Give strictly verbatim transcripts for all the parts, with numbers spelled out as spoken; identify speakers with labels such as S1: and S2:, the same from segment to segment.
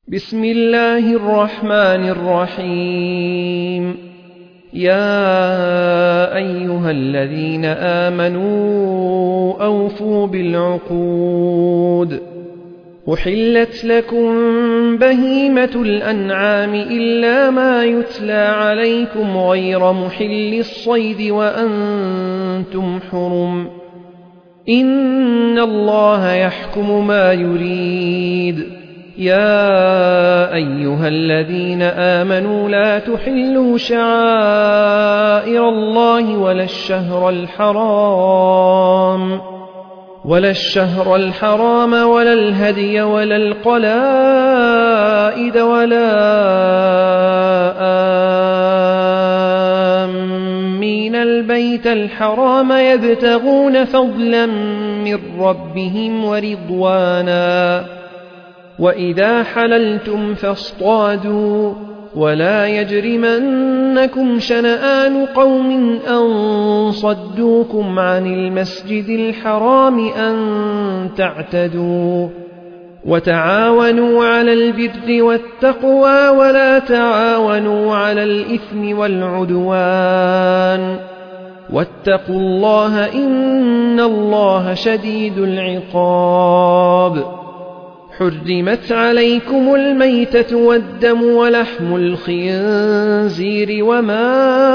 S1: بسم الله الرحمن الرحيم. يا أيها الذين آمنوا أوفوا بالعقود. أحلت لكم بهيمة الأنعام إلا ما يتلى عليكم غير محل الصيد وأنتم حرم، إن الله يحكم ما يريد. يا أيها الذين آمنوا لا تحلوا شعائر الله ولا الشهر الحرام ولا الشهر الحرام ولا الهدي ولا القلائد ولا آمين البيت الحرام يبتغون فضلا من ربهم ورضوانا، وإذا حللتم فاصطادوا، ولا يجرمنكم شنآن قوم أن صدوكم عن المسجد الحرام أن تعتدوا، وتعاونوا على البر والتقوى ولا تعاونوا على الإثم والعدوان، واتقوا الله إن الله شديد العقاب. حرمت عليكم الميتة والدم ولحم الخنزير وما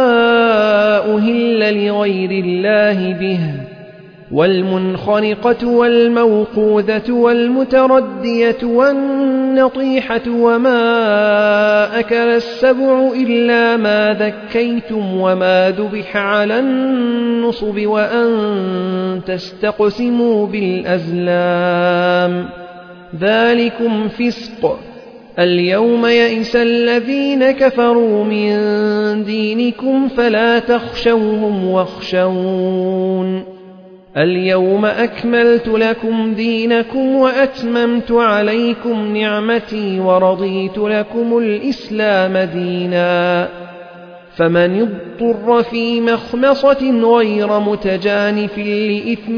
S1: أهل لغير الله به، والمنخنقة والموقوذة والمتردية والنطيحة وما أكل السبع إلا ما ذكيتم وما ذبح على النصب وأن تستقسموا بالأزلام، ذلكم فسق. اليوم يئس الذين كفروا من دينكم فلا تخشوهم واخشون. اليوم أكملت لكم دينكم وأتممت عليكم نعمتي ورضيت لكم الإسلام دينا، فمن اضطر في مخمصة غير متجانف لإثم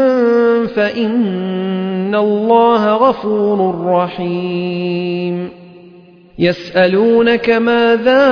S1: فإن الله غفور رحيم. يسألونك ماذا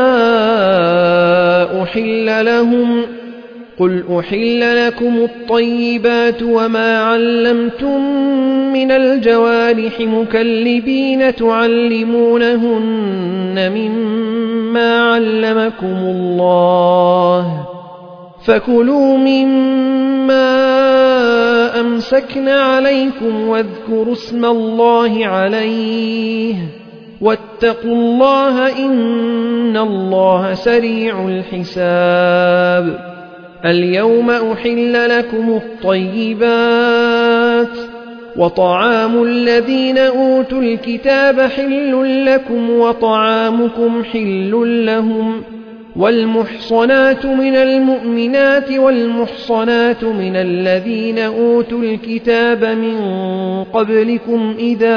S1: أحل لهم، قل أحل لكم الطيبات وما علمتم من الجوارح مكلبين تعلمونهن مما علمكم الله، فكلوا مما أمسكن عليكم واذكروا اسم الله عليه، واتقوا الله إن الله سريع الحساب. اليوم أحل لكم الطيبات، وطعام الذين أوتوا الكتاب حل لكم وطعامكم حل لهم، والمحصنات من المؤمنات والمحصنات من الذين أوتوا الكتاب من قبلكم إذا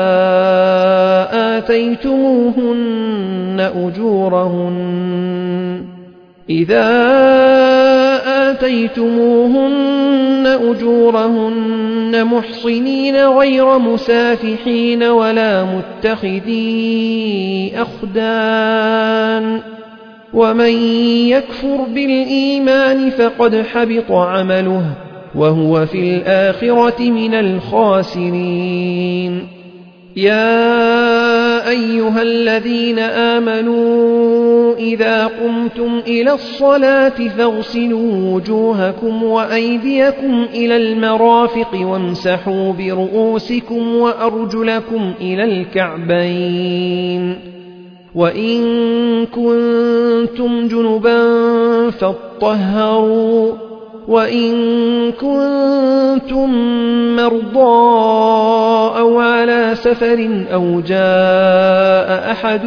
S1: آتيتموهن أجورهن إذا آتيتموهن أجورهن محصنين غير مسافحين ولا متخذي أخدان، ومن يكفر بالإيمان فقد حبط عمله وهو في الآخرة من الخاسرين. يا أيها الذين آمنوا إذا قمتم إلى الصلاة فاغسلوا وجوهكم وأيديكم إلى المرافق وامسحوا برؤوسكم وأرجلكم إلى الكعبين، وإن كنتم جنبا فاطهروا، وإن كنتم مرضى أو على سفر أو جاء أحد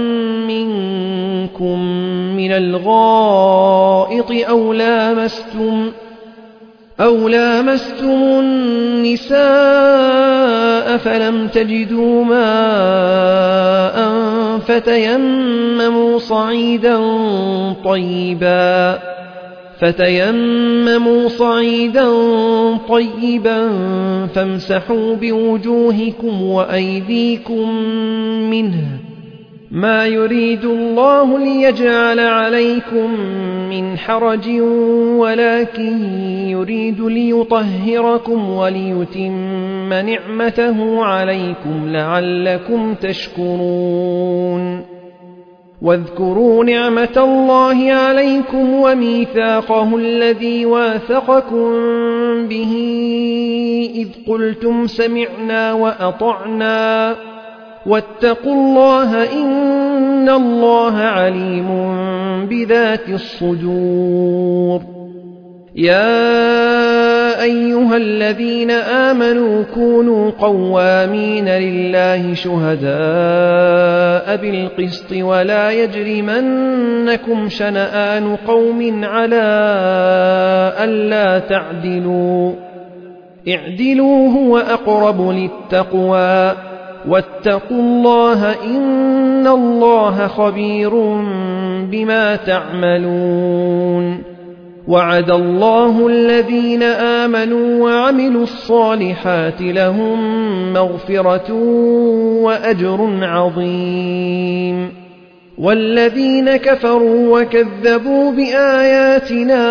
S1: منكم من الغائط أو لامستم أو لامستم النساء فلم تجدوا ماء فتيمموا صعيدا طيبا فتيمموا صعيدا طيبا فامسحوا بوجوهكم وأيديكم منه ما يريد الله ليجعل عليكم من حرج ولكن يريد ليطهركم وليتم نعمته عليكم لعلكم تشكرون واذكروا نعمة الله عليكم وميثاقه الذي واثقكم به إذ قلتم سمعنا وأطعنا واتقوا الله إن الله عليم بذات الصدور يا أيها الذين آمنوا كونوا قوامين لله شهداء بالقسط ولا يجرمنكم شنآن قوم على ألا تعدلوا اعدلوا هو أقرب للتقوى واتقوا الله إن الله خبير بما تعملون وعد الله الذين آمنوا وعملوا الصالحات لهم مغفرة وأجر عظيم والذين كفروا وكذبوا بآياتنا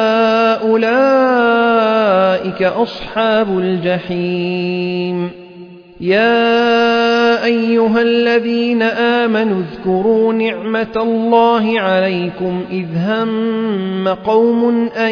S1: أولئك أصحاب الجحيم يا أيها الذين آمنوا اذكروا نعمة الله عليكم إذ هم قوم أن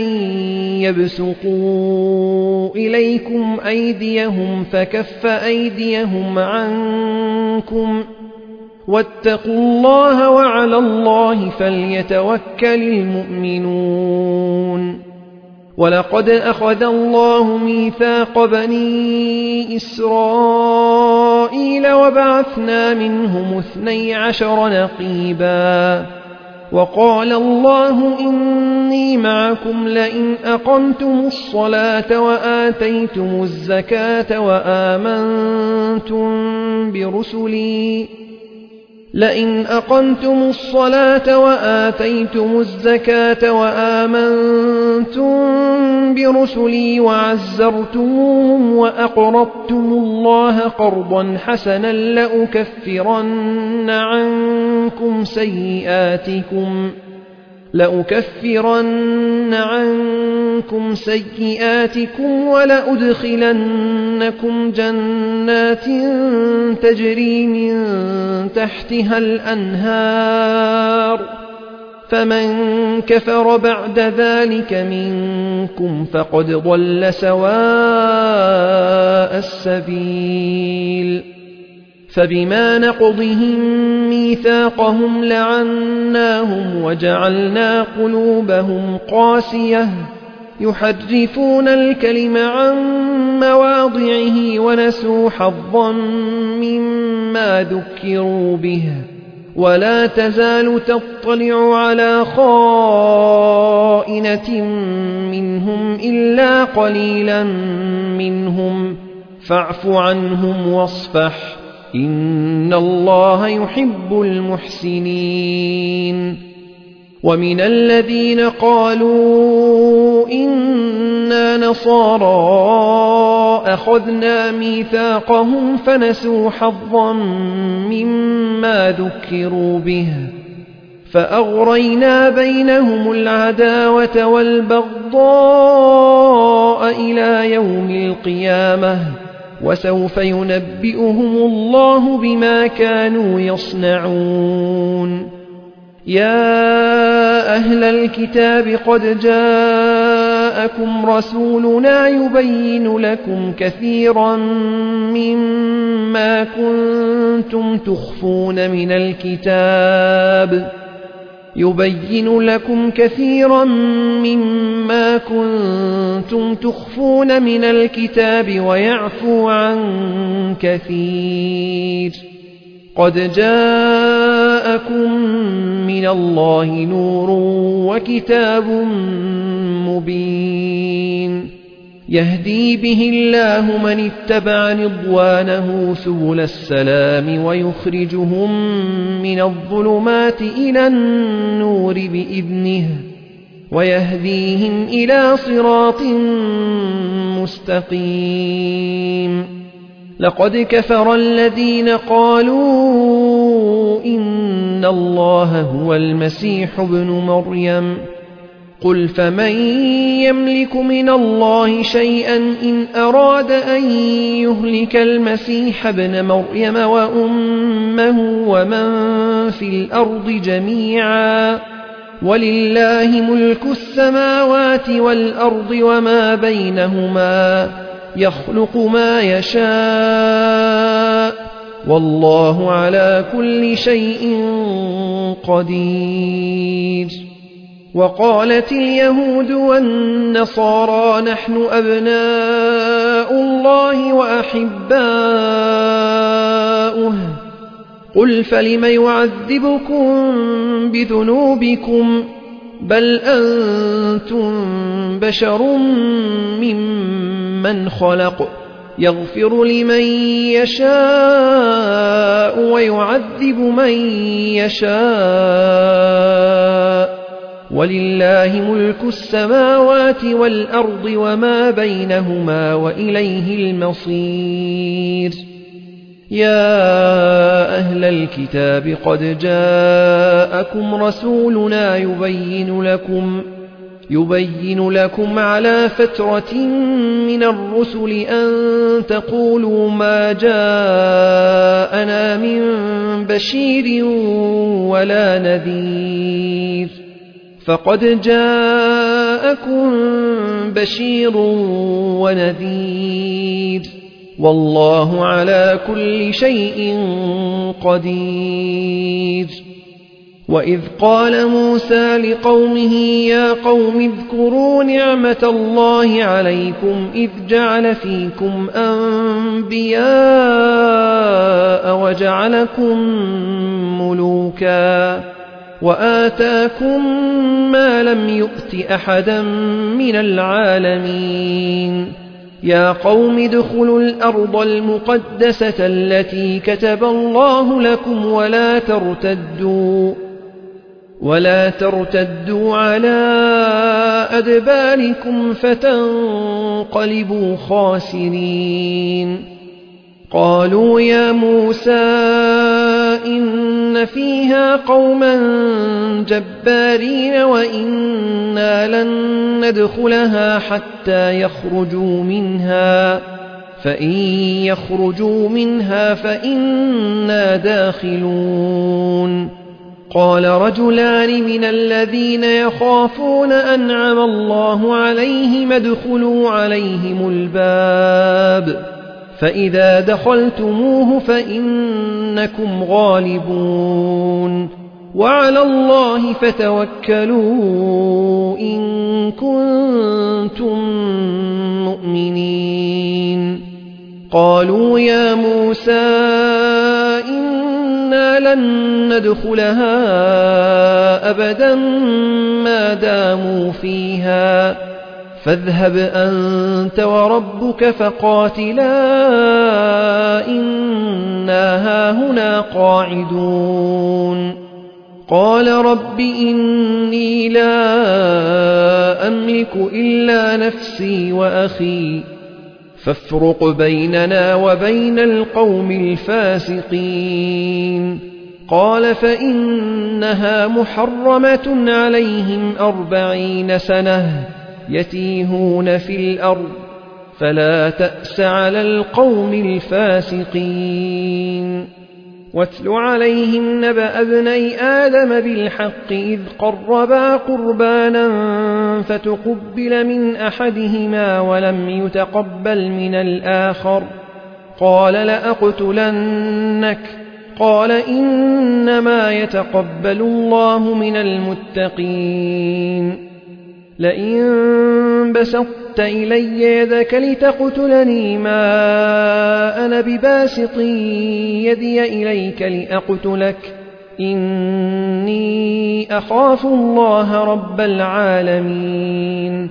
S1: يبسطوا إليكم أيديهم فكف أيديهم عنكم واتقوا الله وعلى الله فليتوكل المؤمنون ولقد أخذ الله ميثاق بني إسرائيل وبعثنا منهم اثني عشر نقيبا وقال الله إني معكم لئن أقمتم الصلاة وآتيتم الزكاة وآمنتم برسلي لئن أقمتم الصلاة وآتيتم الزكاة وآمنتم برسلي وعزرتموهم وأقرضتم الله قرضا حسنا لأكفرن عنكم سيئاتكم لأكفرن عنكم سيئاتكم ولأدخلنكم جنات تجري من تحتها الأنهار فمن كفر بعد ذلك منكم فقد ضل سواء السبيل فبما نقضهم ميثاقهم لعناهم وجعلنا قلوبهم قاسية يحرفون الكلم عن مواضعه ونسوا حظا مما ذكروا به ولا تزال تطلع على خائنة منهم إلا قليلا منهم فاعف عنهم واصفح إن الله يحب المحسنين ومن الذين قالوا إنا نصارى أخذنا ميثاقهم فنسوا حظا مما ذكروا به فأغرينا بينهم العداوة والبغضاء إلى يوم القيامة وسوف ينبئهم الله بما كانوا يصنعون يا أهل الكتاب قد جاءكم رسولنا يبين لكم كثيرا مما كنتم تخفون من الكتاب يبين لكم كثيرا مما كنتم تخفون من الكتاب ويعفو عن كثير قد جاءكم من الله نور وكتاب مبين يهدي به الله من اتبع رضوانه سبل السلام ويخرجهم من الظلمات إلى النور بإذنه ويهديهم إلى صراط مستقيم لقد كفر الذين قالوا إن الله هو المسيح ابن مريم. قل فمن يملك من الله شيئا إن أراد أن يهلك المسيح ابن مريم وأمه ومن في الأرض جميعا ولله ملك السماوات والأرض وما بينهما يخلق ما يشاء والله على كل شيء قدير. وقالت اليهود والنصارى نحن أبناء الله وأحباؤه قل فلم يعذبكم بذنوبكم بل أنتم بشر ممن خلق يغفر لمن يشاء ويعذب من يشاء ولله ملك السماوات والأرض وما بينهما وإليه المصير. يا أهل الكتاب قد جاءكم رسولنا يبين لكم يبين لكم على فترة من الرسل أن تقولوا ما جاءنا من بشير ولا نذير فقد جاءكم بشير ونذير والله على كل شيء قدير. وإذ قال موسى لقومه يا قوم اذكروا نعمة الله عليكم إذ جعل فيكم أنبياء وجعلكم ملوكا وآتاكم ما لم يؤت أحدا من العالمين. يا قوم ادخلوا الأرض المقدسة التي كتب الله لكم ولا ترتدوا ولا ترتدوا على أدباركم فتنقلبوا خاسرين. قالوا يا موسى إن فيها قوما جبارين وإنا لن ندخلها حتى يخرجوا منها فإن يخرجوا منها فإنا داخلون. قال رجلان من الذين يخافون أنعم الله عليهم ادخلوا عليهم الباب فإذا دخلتموه فإنكم غالبون وعلى الله فتوكلوا إن كنتم مؤمنين. قالوا يا موسى إنا لن ندخلها أبدا ما داموا فيها فاذهب أنت وربك فقاتلا إنا هاهنا قاعدون. قال رب إني لا أملك إلا نفسي وأخي فافرق بيننا وبين القوم الفاسقين. قال فإنها محرمة عليهم أربعين سنة يتيهون في الأرض فلا تأس على القوم الفاسقين. واتل عليهم نبأ ابني آدم بالحق إذ قربا قربانا فتقبل من أحدهما ولم يتقبل من الآخر قال لأقتلنك قال إنما يتقبل الله من المتقين. لئن بسطت إلي يدك لتقتلني ما أنا بباسط يدي إليك لأقتلك إني أخاف الله رب العالمين.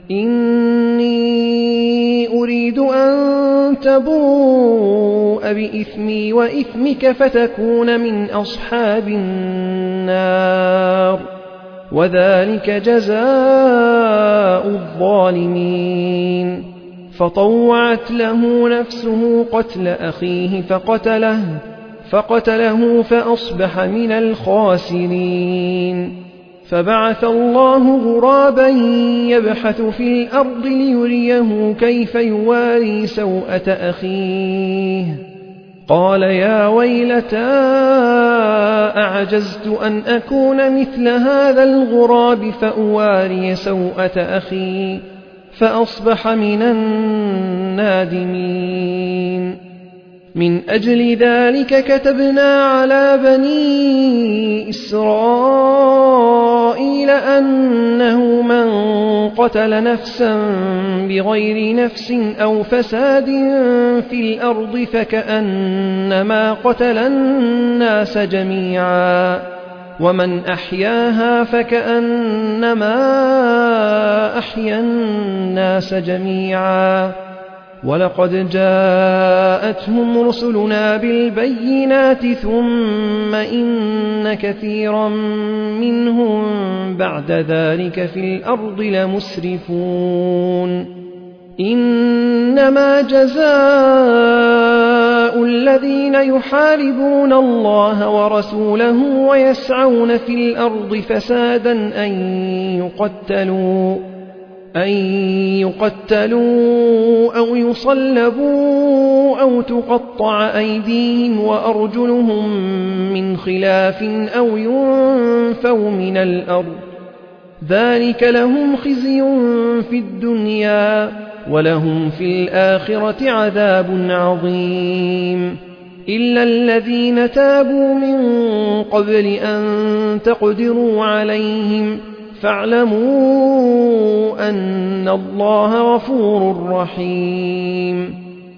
S1: إني أريد أن تبوء بإثمي وإثمك فتكون من أصحاب النار وذلك جزاء الظالمين. فطوعت له نفسه قتل أخيه فقتله فقتله فأصبح من الخاسرين. فبعث الله غرابا يبحث في الأرض ليريه كيف يواري سوءة أخيه، قال يا ويلتى أعجزت أن أكون مثل هذا الغراب فأواري سوءة أخي، فأصبح من النادمين. من أجل ذلك كتبنا على بني إسرائيل أنه من قتل نفسا بغير نفس أو فساد في الأرض فكأنما قتل الناس جميعا، ومن أحياها فكأنما أحيا الناس جميعا. ولقد جاءتهم رسلنا بالبينات ثم إن كثيرا منهم بعد ذلك في الأرض لمسرفون. إنما جزاء الذين يحاربون الله ورسوله ويسعون في الأرض فسادا أن يقتلوا أن يقتلوا أو يصلبوا أو تقطع أيديهم وأرجلهم من خلاف أو ينفوا من الأرض، ذلك لهم خزي في الدنيا ولهم في الآخرة عذاب عظيم. إلا الذين تابوا من قبل أن تقدروا عليهم فاعلموا أن الله غفور رحيم.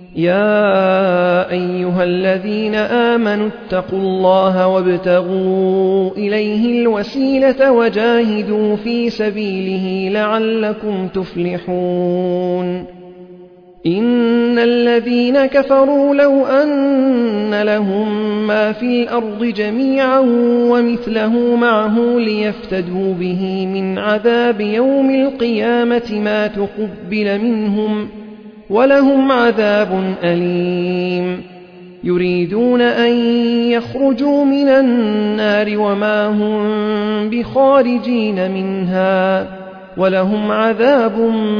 S1: يا أيها الذين آمنوا اتقوا الله وابتغوا إليه الوسيلة وجاهدوا في سبيله لعلكم تفلحون. إن الذين كفروا لو أن لهم ما في الأرض جميعا ومثله معه ليفتدوا به من عذاب يوم القيامة ما تقبل منهم ولهم عذاب أليم. يريدون أن يخرجوا من النار وما هم بخارجين منها ولهم عذاب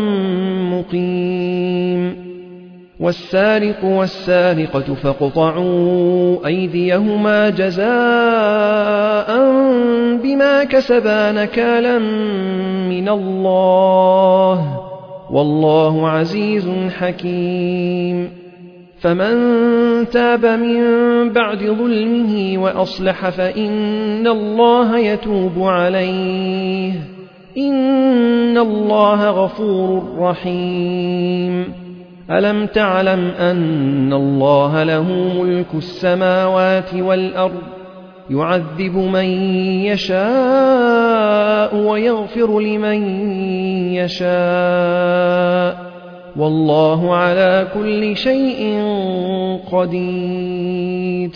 S1: مقيم. والسارق والسارقة فاقطعوا أيديهما جزاء بما كسبا نكالا من الله والله عزيز حكيم. فمن تاب من بعد ظلمه وأصلح فإن الله يتوب عليه إن الله غفور رحيم. ألم تعلم أن الله له ملك السماوات والأرض يعذب من يشاء ويغفر لمن يشاء والله على كل شيء قدير.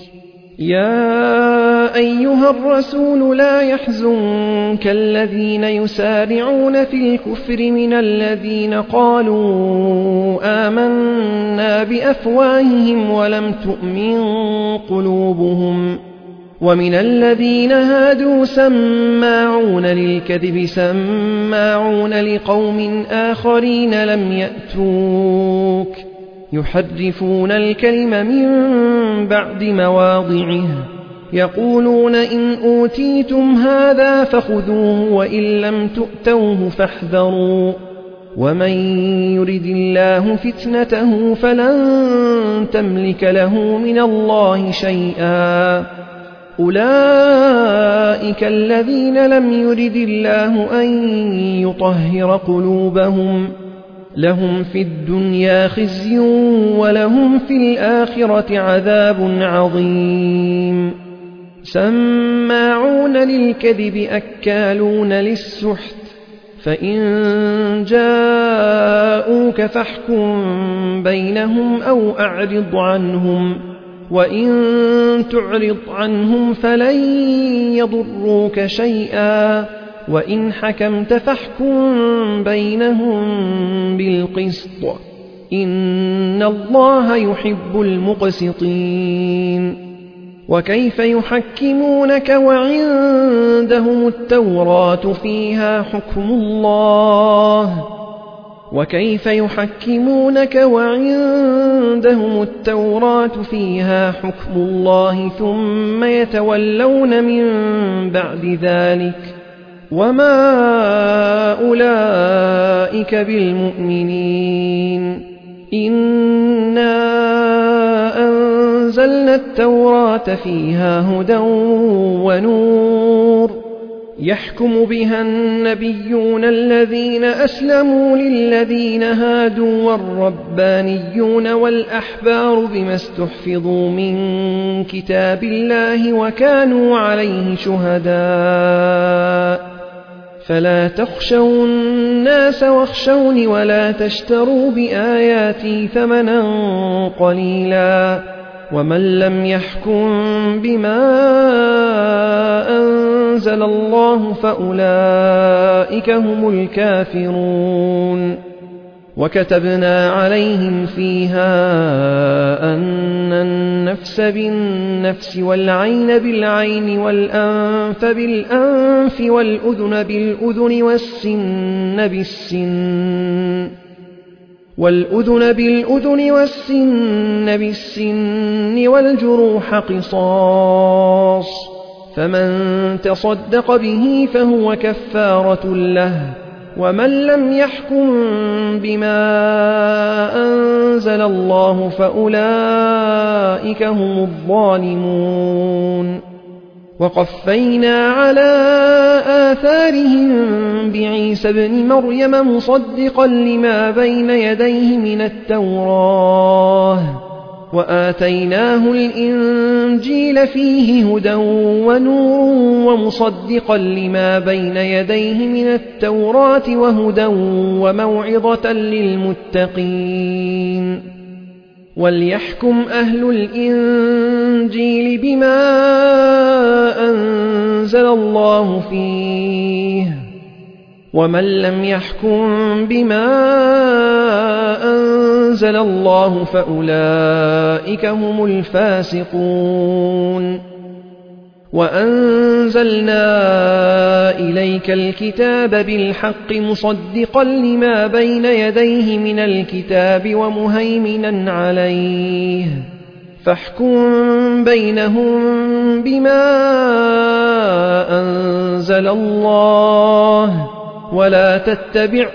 S1: يا أيها الرسول لا يحزنك الذين يسارعون في الكفر من الذين قالوا آمنا بأفواههم ولم تؤمن قلوبهم، ومن الذين هادوا سماعون للكذب سماعون لقوم آخرين لم يأتوك يحرفون الكلم من بعد مواضعه يقولون إن أوتيتم هذا فخذوه وإن لم تؤتوه فاحذروا ومن يرد الله فتنته فلن تملك له من الله شيئا. أولئك الذين لم يرد الله أن يطهر قلوبهم لهم في الدنيا خزي ولهم في الآخرة عذاب عظيم. سماعون للكذب أكالون للسحت فإن جاءوك فاحكم بينهم أو أعرض عنهم وإن تعرض عنهم فلن يضروك شيئا وإن حكمت فاحكم بينهم بالقسط إن الله يحب المقسطين. وكيف يحكمونك وعندهم التوراة فيها حكم الله وكيف يحكمونك وعندهم التوراة فيها حكم الله ثم يتولون من بعد ذلك وما أولئك بالمؤمنين. إنا أنزلنا التوراة فيها هدى ونور يحكم بها النبيون الذين أسلموا للذين هادوا والربانيون والأحبار بما استحفظوا من كتاب الله وكانوا عليه شهداء فلا تخشوا الناس واخشوني ولا تشتروا بآياتي ثمنا قليلا ومن لم يحكم بما أنزل الله فأولئك هم الكافرون. وكتبنا عليهم فيها أن النفس بالنفس والعين بالعين والأنف بالأنف والأذن بالأذن والسن بالسن والأذن بالأذن والسن بالسن والجروح قصاص فمن تصدق به فهو كفارة له ومن لم يحكم بما أنزل الله فأولئك هم الظالمون. وقفينا على آثارهم بعيسى ابن مريم مصدقا لما بين يديه من التوراة وآتيناه الإنجيل فيه هدى ونور ومصدقا لما بين يديه من التوراة وهدى وموعظة للمتقين. وليحكم أهل الإنجيل بما أنزل الله فيه ومن لم يحكم بما أنزل الله فأولئك هم الفاسقون. وأنزلنا إليك الكتاب بالحق مصدقا لما بين يديه من الكتاب ومهيمنا عليه فاحكم بينهم بما أنزل الله ولا تتبع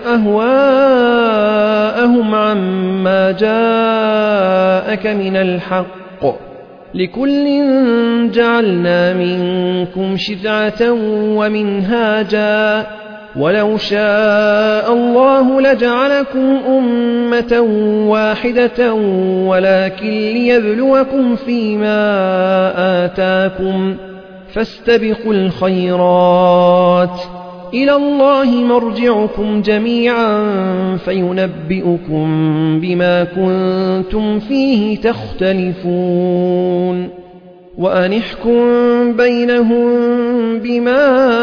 S1: أهواءهم عما جاءك من الحق لكل جعلنا منكم شرعة ومنهاجا ولو شاء الله لجعلكم أمة واحدة ولكن ليبلوكم فيما آتاكم فاستبقوا الخيرات إلى الله مرجعكم جميعا فينبئكم بما كنتم فيه تختلفون. وأن احكم بينهم بما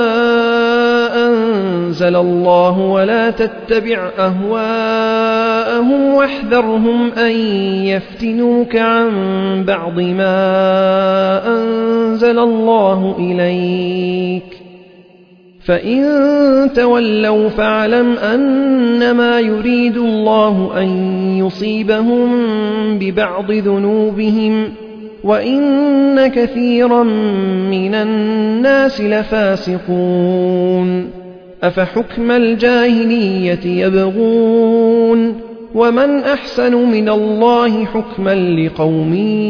S1: أنزل الله ولا تتبع أهواءهم واحذرهم أن يفتنوك عن بعض ما أنزل الله إليك فإن تولوا فاعلم أنما يريد الله أن يصيبهم ببعض ذنوبهم وإن كثيرا من الناس لفاسقون. أفحكم الجاهلية يبغون ومن أحسن من الله حكما لقوم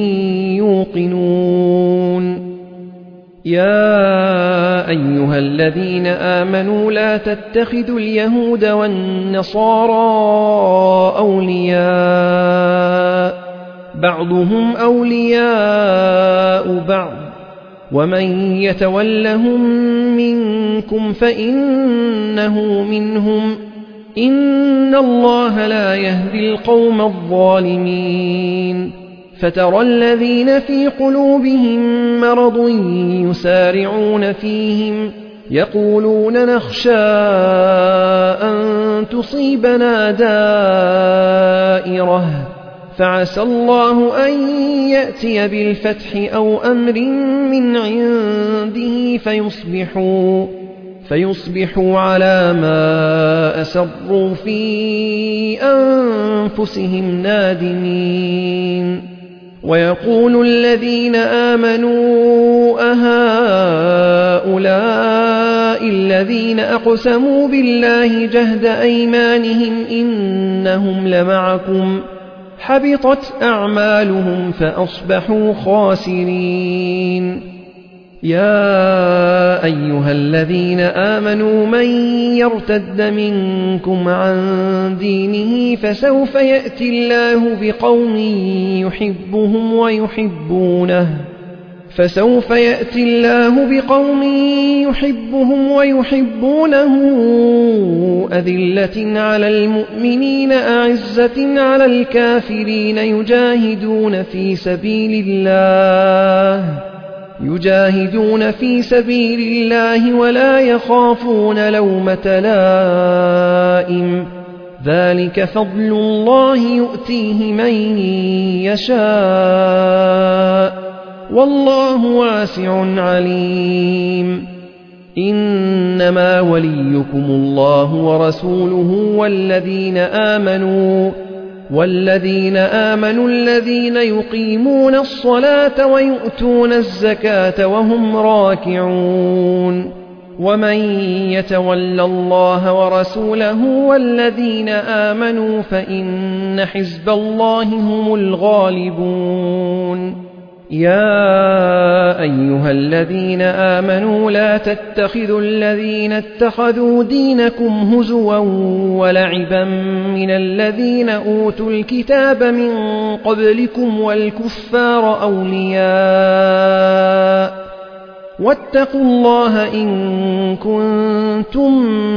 S1: يوقنون. يا أيها الذين آمنوا لا تتخذوا اليهود والنصارى أولياء بعضهم أولياء بعض ومن يتولهم منكم فإنه منهم إن الله لا يهدي القوم الظالمين. فترى الذين في قلوبهم مرض يسارعون فيهم يقولون نخشى أن تصيبنا دائرة فعسى الله أن يأتي بالفتح أو أمر من عنده فيصبحوا, فيصبحوا على ما أسروا في أنفسهم نادمين. ويقول الذين آمنوا أهؤلاء الذين أقسموا بالله جهد أيمانهم إنهم لمعكم حبطت أعمالهم فأصبحوا خاسرين. يا أيها الذين آمنوا من يرتد منكم عن دينه فسوف يأتي الله بقوم يحبهم ويحبونه فسوف يأتي الله بقوم يحبهم ويحبونه أذلة على المؤمنين أعزة على الكافرين يجاهدون في سبيل الله يجاهدون في سبيل الله ولا يخافون لومة لائم ذلك فضل الله يؤتيه من يشاء والله واسع عليم. إنما وليكم الله ورسوله والذين آمنوا والذين آمنوا الذين يقيمون الصلاة ويؤتون الزكاة وهم راكعون. ومن يتول الله ورسوله والذين آمنوا فإن حزب الله هم الغالبون. يا أيها الذين آمنوا لا تتخذوا الذين اتخذوا دينكم هزوا ولعبا من الذين أوتوا الكتاب من قبلكم والكفار أولياء واتقوا الله إن كنتم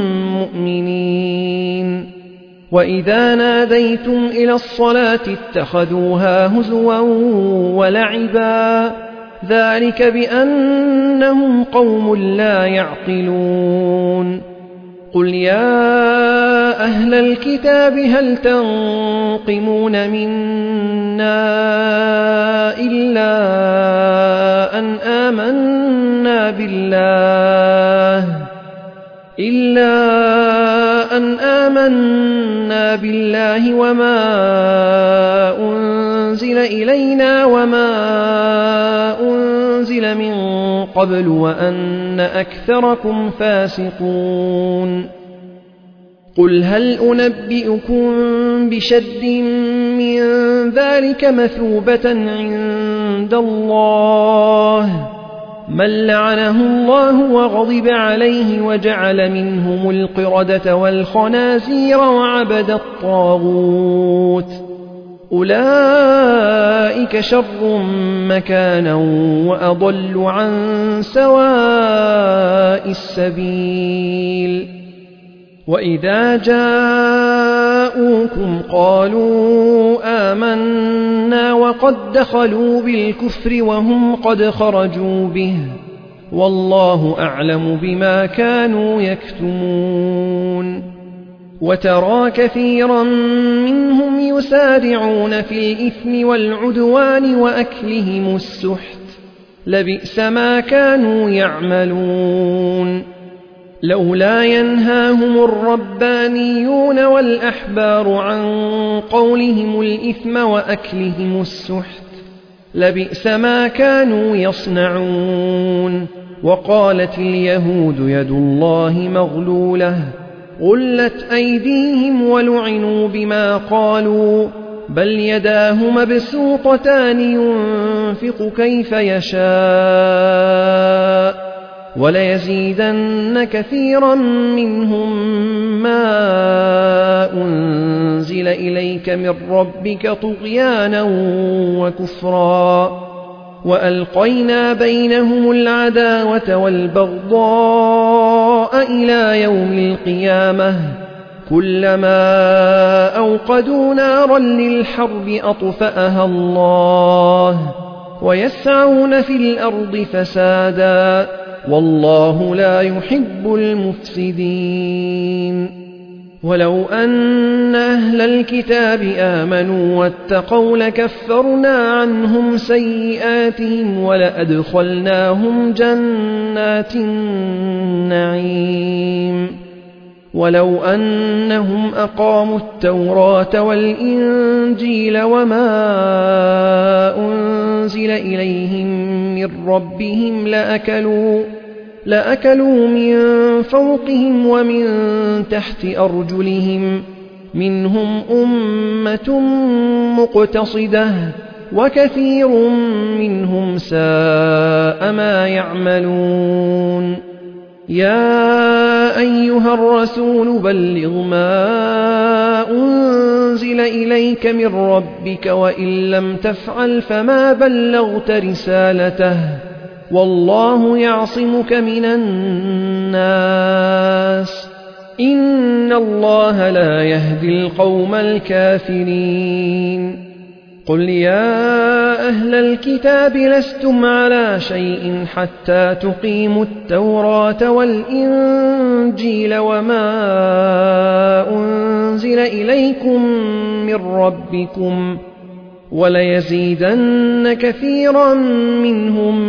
S1: مؤمنين. وإذا ناديتم إلى الصلاة اتخذوها هزوا ولعبا ذلك بأنهم قوم لا يعقلون. قل يا أهل الكتاب هل تنقمون منا إلا أن آمنا بالله إلا أن آمنا بالله وما أنزل إلينا وما أنزل من قبل وأن أكثركم فاسقون. قل هل أنبئكم بشر من ذلك مثوبة عند الله من لعنه الله وغضب عليه وجعل منهم القردة والخنازير وعبد الطاغوت أولئك شر مكانا وأضل عن سواء السبيل. وإذا جاءوكم قالوا آمنا وقد دخلوا بالكفر وهم قد خرجوا به والله أعلم بما كانوا يكتمون. وترى كثيرا منهم يسارعون في الإثم والعدوان وأكلهم السحت لبئس ما كانوا يعملون. لولا ينهاهم الربانيون والأحبار عن قولهم الإثم وأكلهم السحت لبئس ما كانوا يصنعون. وقالت اليهود يد الله مغلولة غلت أيديهم ولعنوا بما قالوا بل يداه مبسوطتان ينفق كيف يشاء وليزيدن كثيرا منهم ما أنزل إليك من ربك طغيانا وكفرا وألقينا بينهم العداوة والبغضاء إلى يوم القيامة كلما أوقدوا نارا للحرب أطفأها الله ويسعون في الأرض فسادا والله لا يحب المفسدين. ولو أن أهل الكتاب آمنوا واتقوا لكفرنا عنهم سيئاتهم ولأدخلناهم جنات النعيم ولو أنهم أقاموا التوراة والإنجيل وما أنزل إليهم من ربهم لأكلوا لأكلوا من فوقهم ومن تحت أرجلهم منهم أمة مقتصدة وكثير منهم ساء ما يعملون يا أيها الرسول بلغ ما أنزل إليك من ربك وإن لم تفعل فما بلغت رسالته والله يعصمك من الناس إن الله لا يهدي القوم الكافرين قل يا أهل الكتاب لستم على شيء حتى تقيموا التوراة والإنجيل وما أنزل إليكم من ربكم وليزيدن كثيرا منهم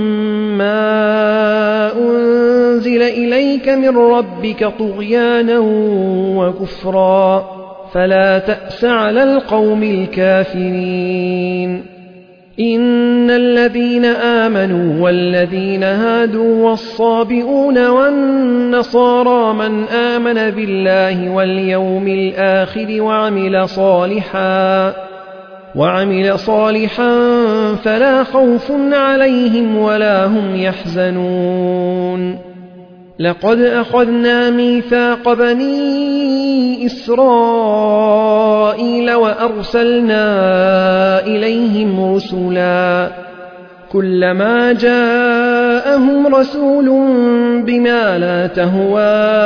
S1: ما أنزل إليك من ربك طغيانا وكفرا فلا تأس على القوم الكافرين إن الذين آمنوا والذين هادوا والصابئون والنصارى من آمن بالله واليوم الآخر وعمل صالحا وعمل صالحا فلا خوف عليهم ولا هم يحزنون لقد أخذنا ميثاق بني إسرائيل وأرسلنا إليهم رسلا كلما جاءهم رسول بما لا تهوى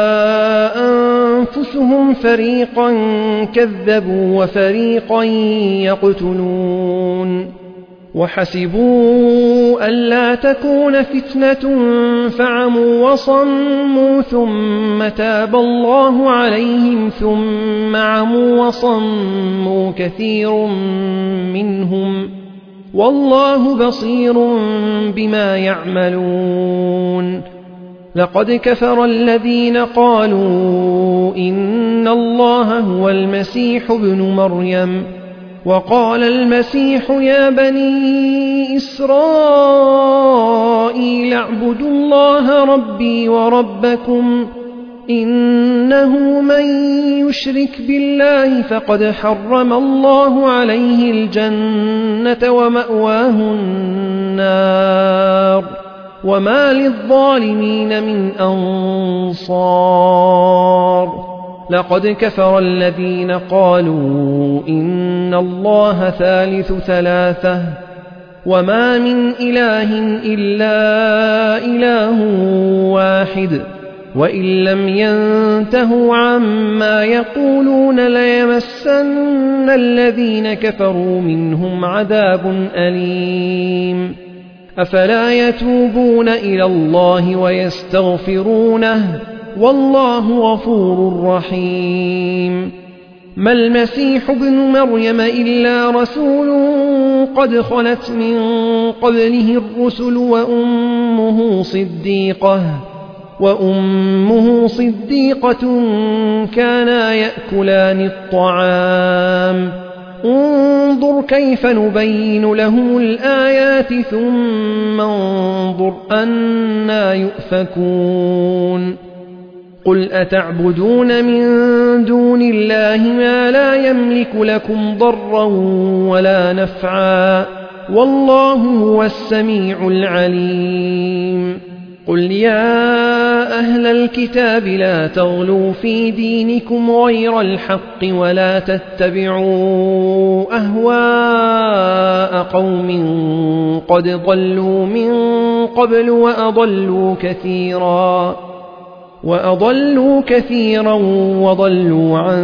S1: أنفسهم فريقا كذبوا وفريقا يقتلون وحسبوا ألا تكون فتنة فعموا وصموا ثم تاب الله عليهم ثم عموا وصموا كثير منهم والله بصير بما يعملون لقد كفر الذين قالوا إن الله هو المسيح ابن مريم وقال المسيح يا بني إسرائيل اعبدوا الله ربي وربكم إنه من يشرك بالله فقد حرم الله عليه الجنة ومأواه النار وما للظالمين من أنصار لقد كفر الذين قالوا إن الله ثالث ثلاثة وما من إله إلا إله واحد وإن لم ينتهوا عما يقولون ليمسن الذين كفروا منهم عذاب أليم أفلا يتوبون إلى الله ويستغفرونه والله غفور رحيم ما المسيح ابن مريم إلا رسول قد خلت من قبله الرسل وأمه صديقة وأمه صديقة كانا يأكلان الطعام انظر كيف نبين لهم الآيات ثم انظر أنى يؤفكون قل أتعبدون من دون الله ما لا يملك لكم ضرا ولا نفعا والله هو السميع العليم قل يا أهل الكتاب لا تغلوا في دينكم غير الحق ولا تتبعوا أهواء قوم قد ضلوا من قبل وأضلوا كثيرا وأضلوا كثيرا وضلوا عن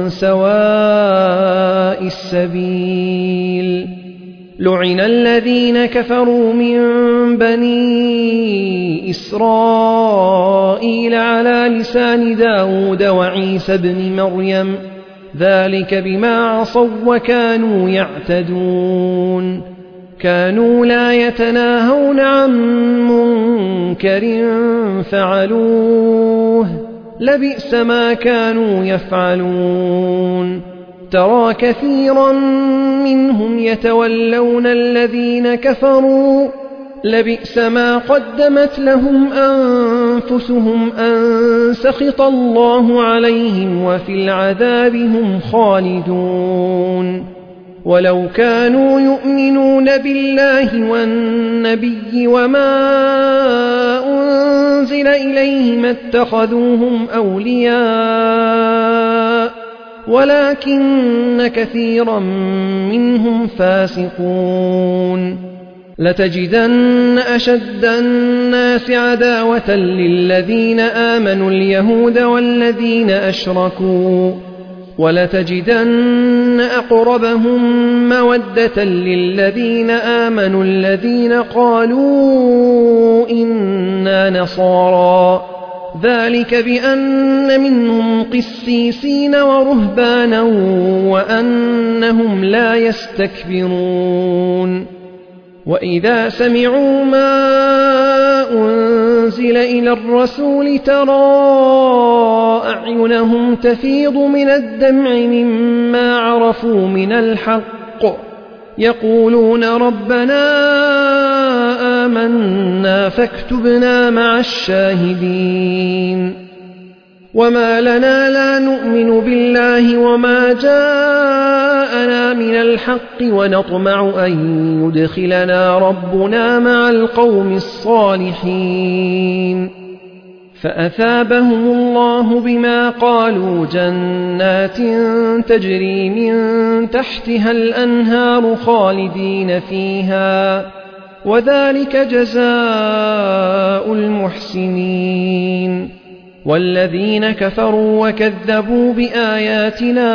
S1: سواء السبيل لعن الذين كفروا من بني إسرائيل إسرائيل على لسان داود وعيسى بن مريم ذلك بما عصوا وكانوا يعتدون كانوا لا يتناهون عن منكر فعلوه لبئس ما كانوا يفعلون ترى كثيرا منهم يتولون الذين كفروا لبئس ما قدمت لهم أنفسهم أن سخط الله عليهم وفي العذاب هم خالدون ولو كانوا يؤمنون بالله والنبي وما أنزل إليه ما اتخذوهم أولياء ولكن كثيرا منهم فاسقون لتجدن أشد الناس عداوة للذين آمنوا اليهود والذين أشركوا ولتجدن أقربهم مودة للذين آمنوا الذين قالوا إنا نصارى ذلك بأن منهم قسيسين ورهبانا وأنهم لا يستكبرون وإذا سمعوا ما أنزل إلى الرسول ترى أعينهم تفيض من الدمع مما عرفوا من الحق يقولون ربنا آمنا فاكتبنا مع الشاهدين وما لنا لا نؤمن بالله وما جاءنا من الحق ونطمع أن يدخلنا ربنا مع القوم الصالحين فأثابهم الله بما قالوا جنات تجري من تحتها الأنهار خالدين فيها وذلك جزاء المحسنين والذين كفروا وكذبوا بآياتنا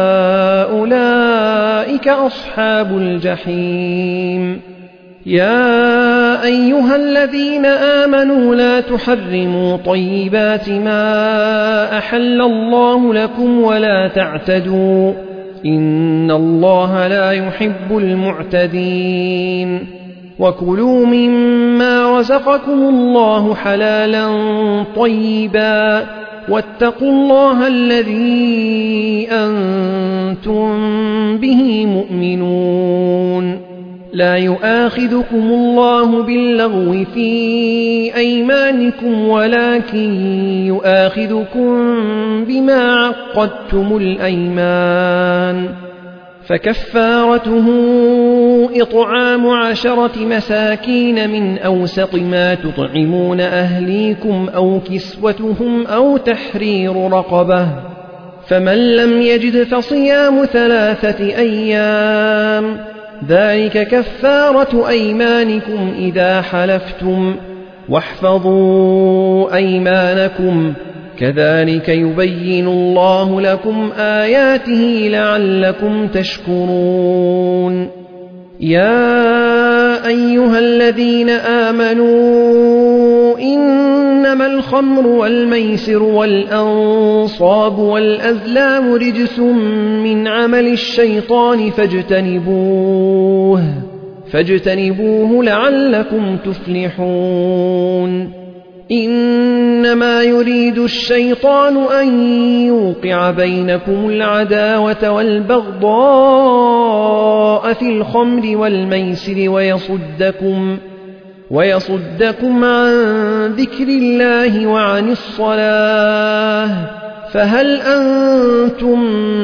S1: أولئك أصحاب الجحيم يا أيها الذين آمنوا لا تحرموا طيبات ما أحل الله لكم ولا تعتدوا إن الله لا يحب المعتدين وكلوا مما رزقكم الله حلالا طيبا واتقوا الله الذي أنتم به مؤمنون لا يؤاخذكم الله باللغو في أيمانكم ولكن يؤاخذكم بما عقدتم الأيمان فكفارته إطعام عشرة مساكين من أوسط ما تطعمون أهليكم أو كسوتهم أو تحرير رقبة فمن لم يجد فصيام ثلاثة أيام ذلك كفارة أيمانكم إذا حلفتم واحفظوا أيمانكم كذلك يبين الله لكم آياته لعلكم تشكرون يا أيها الذين آمنوا إنما الخمر والميسر والأنصاب والأزلام رجس من عمل الشيطان فاجتنبوه فاجتنبوه لعلكم تفلحون إنما يريد الشيطان أن يوقع بينكم العداوة والبغضاء في الخمر والميسر ويصدكم, ويصدكم عن ذكر الله وعن الصلاة فهل أنتم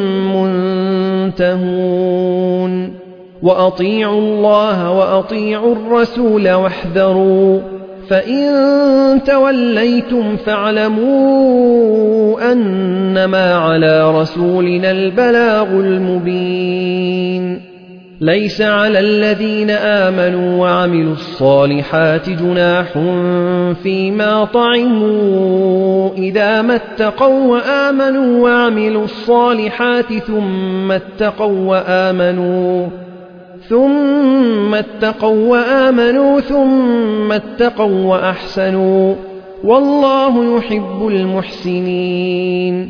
S1: منتهون وأطيعوا الله وأطيعوا الرسول واحذروا فإن توليتم فاعلموا أنما على رسولنا البلاغ المبين ليس على الذين آمنوا وعملوا الصالحات جناح فيما طعموا إذا ما اتقوا وآمنوا وعملوا الصالحات ثم اتقوا وآمنوا ثم اتقوا وآمنوا ثم اتقوا وأحسنوا والله يحب المحسنين.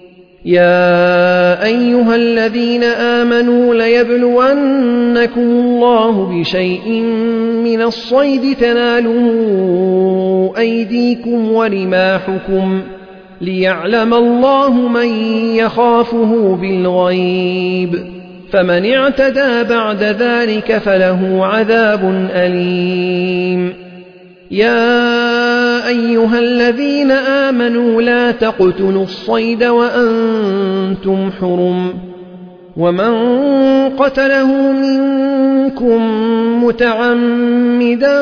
S1: يا أيها الذين آمنوا ليبلونكم الله بشيء من الصيد تناله أيديكم ورماحكم ليعلم الله من يخافه بالغيب، فمن اعتدى بعد ذلك فله عذاب أليم. يا أيها الذين آمنوا لا تقتلوا الصيد وأنتم حرم، ومن قتله منكم متعمدا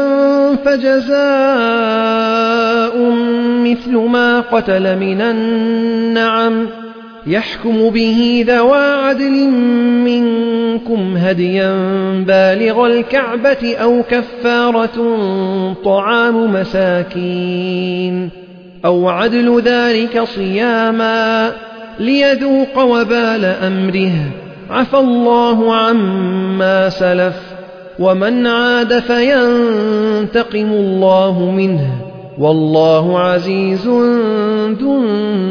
S1: فجزاء مثل ما قتل من النعم يحكم به ذوى عدل منكم هديا بالغ الكعبة أو كفارة طعام مساكين أو عدل ذلك صياما ليذوق وبال أمره، عفى الله عما سلف، ومن عاد فينتقم الله منه، والله عزيز ذو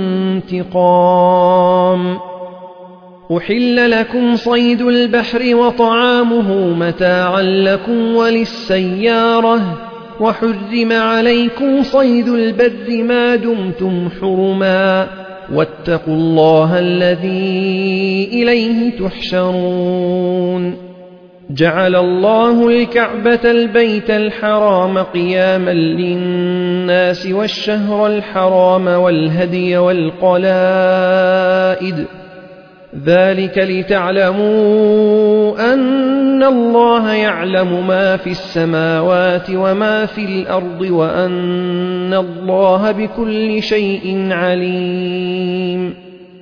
S1: انتقام. أحل لكم صيد البحر وطعامه متاعا لكم وللسيارة، وحرم عليكم صيد البر ما دمتم حرما، واتقوا الله الذي إليه تحشرون. جعل الله الكعبة البيت الحرام قياما للناس والشهر الحرام والهدي والقلائد، ذلك لتعلموا أن الله يعلم ما في السماوات وما في الأرض وأن الله بكل شيء عليم.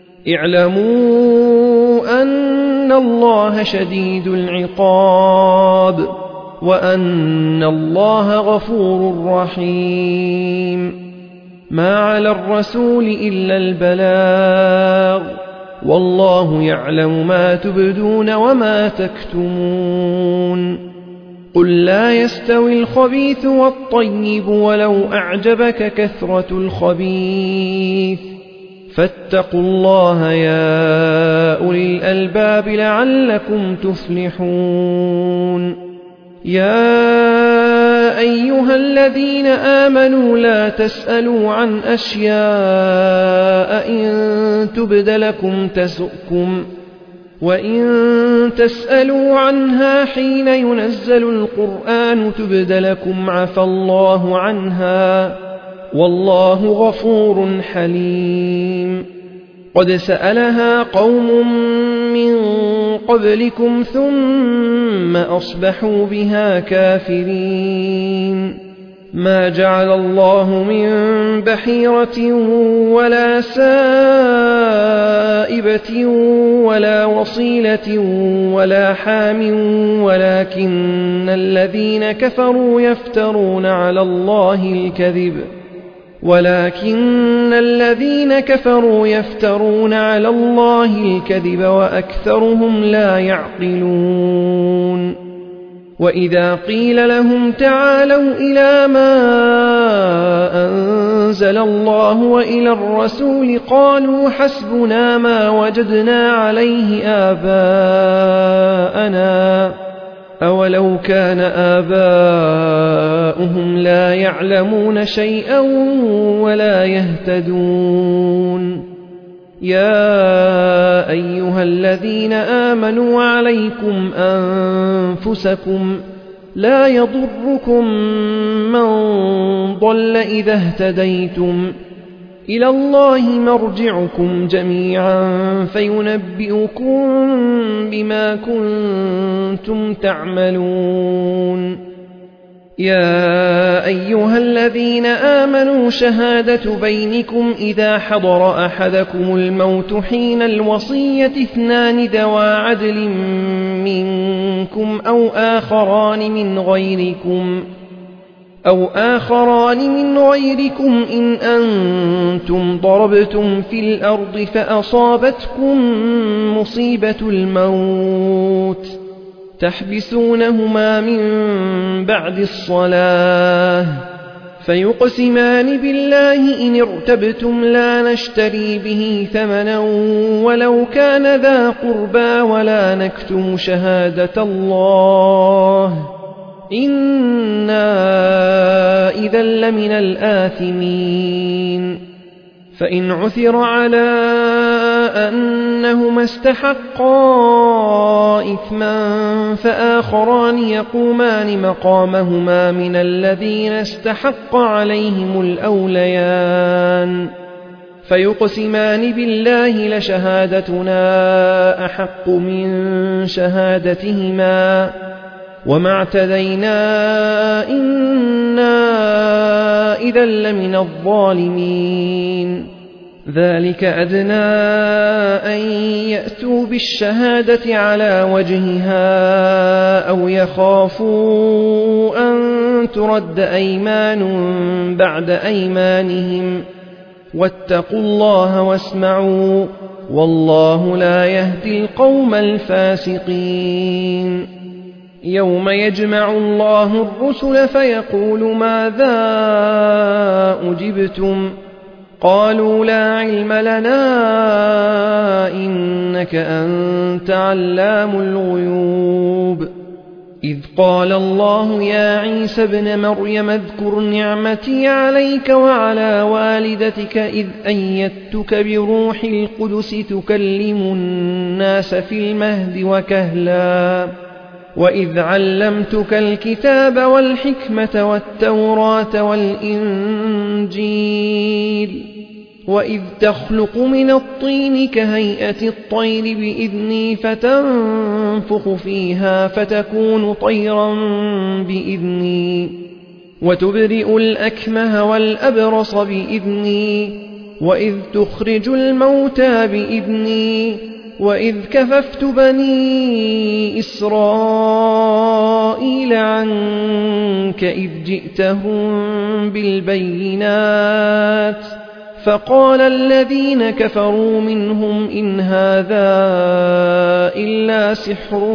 S1: اعلموا أن الله شديد العقاب وأن الله غفور رحيم. ما على الرسول إلا البلاغ، والله يعلم ما تبدون وما تكتمون. قل لا يستوي الخبيث والطيب ولو أعجبك كثرة الخبيث، فاتقوا الله يا أولي الألباب لعلكم تفلحون. يا أيها الذين آمنوا لا تسألوا عن أشياء إن تبد لكم تسؤكم، وإن تسألوا عنها حين ينزل القرآن تبد لكم عفى الله عنها، والله غفور حليم. قد سألها قوم من قبلكم ثم أصبحوا بها كافرين. ما جعل الله من بحيرة ولا سائبة ولا وصيلة ولا حام، ولكن الذين كفروا يفترون على الله الكذب ولكن الذين كفروا يفترون على الله الكذب وأكثرهم لا يعقلون. وإذا قيل لهم تعالوا إلى ما أنزل الله وإلى الرسول قالوا حسبنا ما وجدنا عليه آباءنا، أولو كان آباؤهم لا يعلمون شيئا ولا يهتدون. يا أيها الذين آمنوا عليكم أنفسكم لا يضركم من ضل إذا اهتديتم، إلى الله مرجعكم جميعا فينبئكم بما كنتم تعملون. يا أيها الذين آمنوا شهادة بينكم إذا حضر أحدكم الموت حين الوصية اثنان ذوى عدل منكم أو آخران من غيركم أو آخران من غيركم إن أنتم ضربتم في الأرض فأصابتكم مصيبة الموت تحبسونهما من بعد الصلاة فيقسمان بالله إن ارتبتم لا نشتري به ثمنا ولو كان ذا قربى ولا نكتم شهادة الله إنا إذا لمن الآثمين. فإن عثر على أنهما استحقا إثما فآخران يقومان مقامهما من الذين استحق عليهم الأوليان فيقسمان بالله لشهادتنا أحق من شهادتهما وما اعتدينا إنا إذا لمن الظالمين. ذلك أدنى أن يأتوا بالشهادة على وجهها أو يخافوا أن ترد أيمان بعد أيمانهم واتقوا الله واسمعوا والله لا يهدي القوم الفاسقين. يوم يجمع الله الرسل فيقول ماذا أجبتم قالوا لا علم لنا إنك أنت علام الغيوب. إذ قال الله يا عيسى ابن مريم اذكر نعمتي عليك وعلى والدتك إذ أيدتك بروح القدس تكلم الناس في المهد وكهلا وإذ علمتك الكتاب والحكمة والتوراة والإنجيل وإذ تخلق من الطين كهيئة الطير بإذني فتنفخ فيها فتكون طيرا بإذني وتبرئ الأكمه والأبرص بإذني وإذ تخرج الموتى بإذني وإذ كففت بني إسرائيل عنك إذ جئتهم بالبينات فقال الذين كفروا منهم إن هذا إلا سحر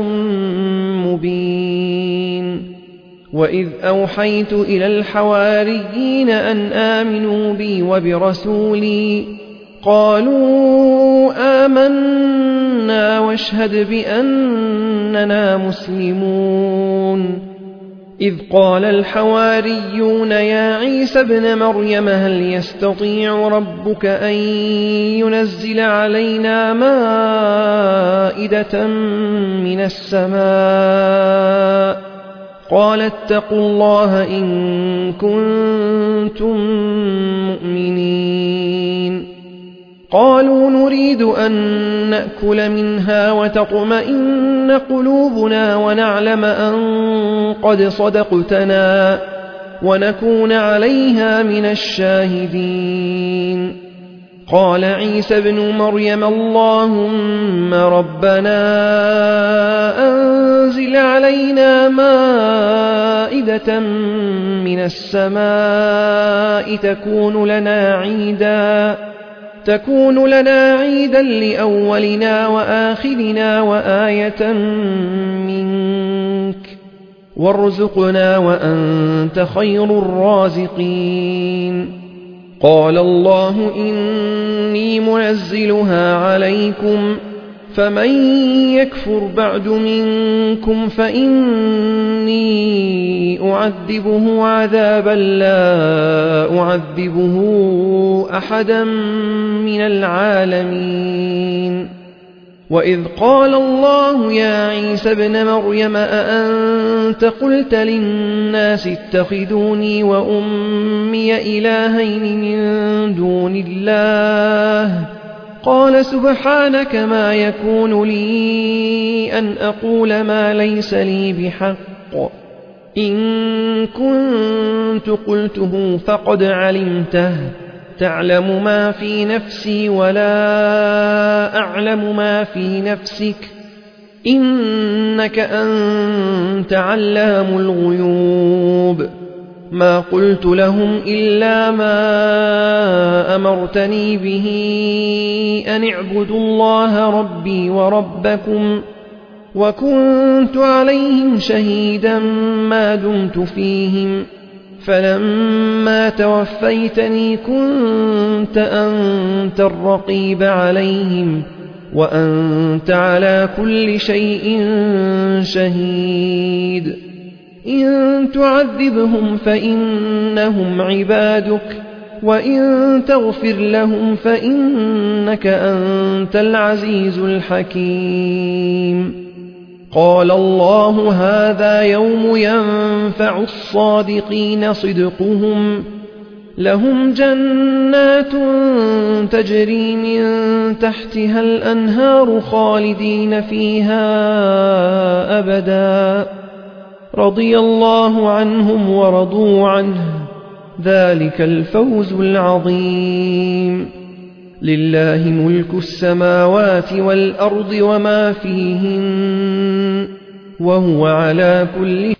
S1: مبين. وإذ أوحيت إلى الحواريين أن آمنوا بي وبرسولي قالوا آمنا واشهد بأننا مسلمون. إذ قال الحواريون يا عيسى ابن مريم هل يستطيع ربك أن ينزل علينا مائدة من السماء قال اتقوا الله إن كنتم مؤمنين. قالوا نريد أن نأكل منها وتطمئن قلوبنا ونعلم أن قد صدقتنا ونكون عليها من الشاهدين. قال عيسى ابن مريم اللهم ربنا أنزل علينا مائدة من السماء تكون لنا عيداً تكون لنا عيدا لأولنا وآخرنا وآية منك وارزقنا وأنت خير الرازقين. قال الله إني منزلها عليكم فمن يكفر بعد منكم فإني أعذبه عذابا لا أعذبه أحدا من العالمين. وإذ قال الله يا عيسى ابن مريم أأنت قلت للناس اتخذوني وأمي إلهين من دون الله قال سبحانك ما يكون لي أن أقول ما ليس لي بحق إن كنت قلته فقد علمته تعلم ما في نفسي ولا أعلم ما في نفسك إنك أنت علام الغيوب. ما قلت لهم إلا ما أمرتني به أن اعبدوا الله ربي وربكم وكنت عليهم شهيدا ما دمت فيهم فلما توفيتني كنت أنت الرقيب عليهم وأنت على كل شيء شهيد إن تعذبهم فإنهم عبادك وإن تغفر لهم فإنك أنت العزيز الحكيم قال الله هذا يوم ينفع الصادقين صدقهم لهم جنات تجري من تحتها الأنهار خالدين فيها أبدا رضي الله عنهم ورضوا عنه ذلك الفوز العظيم لله ملك السماوات والأرض وما فيهن وهو على كل